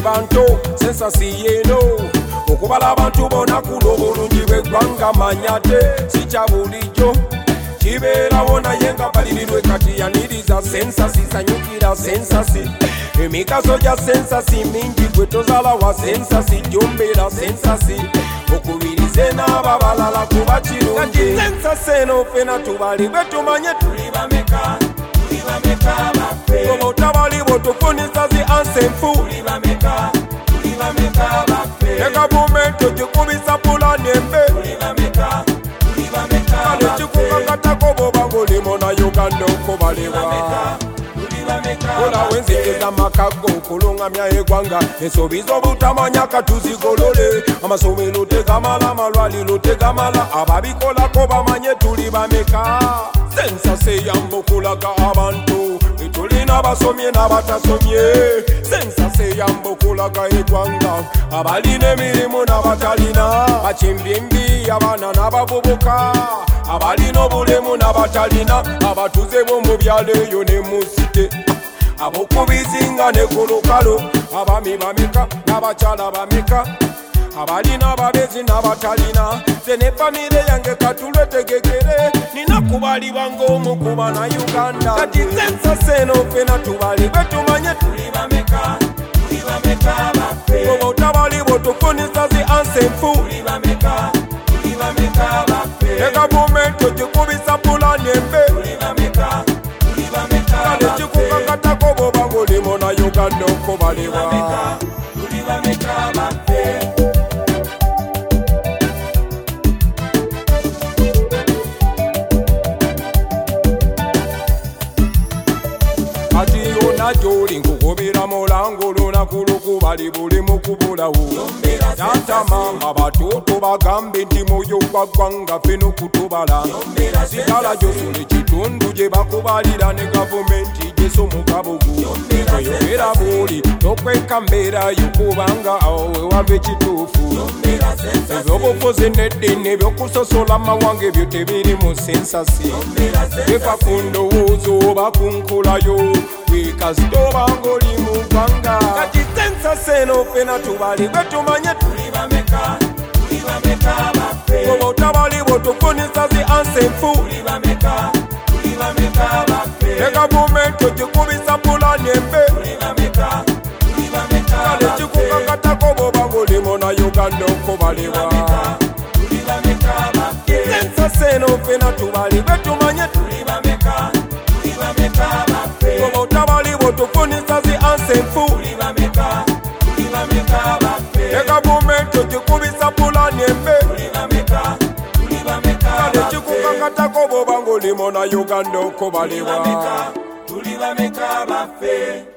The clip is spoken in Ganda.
bantu sensasi yeno okubala abantu bona kuno obulungi bw'eggwanga manyate si kya bulijjo kibeerawo naye nga balirirwe kati yaniriza sensasi sanyukira sensasi emigaso gya sensasi mingi gwe tozala wa sensasi gyombeera sensasi okubirize n'aba balala kuba kirungi sensasi eno fena tubali bwe tumanye tuli bameka baffe oba otabali bwotufunisa zi ansenfu tuli bameka baffe ne gavumenti ogikubisa pulani embe tuli bameka kale kikukakatako bwoba ng'oli na Uganda okubalibwa olawo enzikiriza amakago okulungamya eggwanga ensobi z'obutamanya katuzigolole amasomero tegamala amalwaliro tegamala ababikolako bamanye tuli bameka sensasi eyamba okulaga abantu tulina abasomye n'abatasomye sensasi eyamba okulaga eggwanga abalina emirimu n'abatalina bakimbyembi abaana n'abavubuka abalina obulemu n'abatalina abatuze b'omu byalo eyo ne mu site abokubizinga ne kolokalo abami bameka n'abakyala bameka abalina ababezi n'abatalina ze ne famire yange katulwe tegekere nina kubalibwa ng'omu ku bana Uganda kati sensasi eno fena tubali bwe tumanye tuli bameka baffe oba otabali bwotufunisa zi ansenfu tuli bameka baffe ne gavumenti ogikubisa pulani embe tuli bameka kale kikukakatako bwoba ng'oli na Uganda okubalibwa tuli bameka baffe kati yona gy'oli nkukubira mulango olunaku lukubali buli mu kubulawo yatama abatuutu bagambe nti mwoyo gwa ggwanga ffe n'okutubala sigala gy'osula ekitundu gye bakubalira ne gavumenti gyesomuka bugu oyogera bw'oli tokweka mbeerayo kubanga awo wewava ekituufu ebyobufuzi n'eddiini ebyokusosola amawanga ebyo tebiri mu sensasi biva ku ndowoozo oba ku nkulayo kasitoba ng'oli mu ggwanga kati sensasi eno fena tubali bwe tumanye tuli bameka baffe oba otabali bwotufunisa zi ansenfu tuli bameka baffe ne gavumenti ogikubisa pulani embe tuli bameka kale kikukakatako bwoba ng'oli na Uganda okubalibwa sensasi eno fena tubali bwe tumanye tuli bameka baffe oba otabali bwotufunisa zi ansenfu tuli bameka baffe ne gavumenti ogikubisa pulani embe tuli bameka kale kikukakatako bwoba ng'oli na Uganda okubalibwa tuli bameka baffe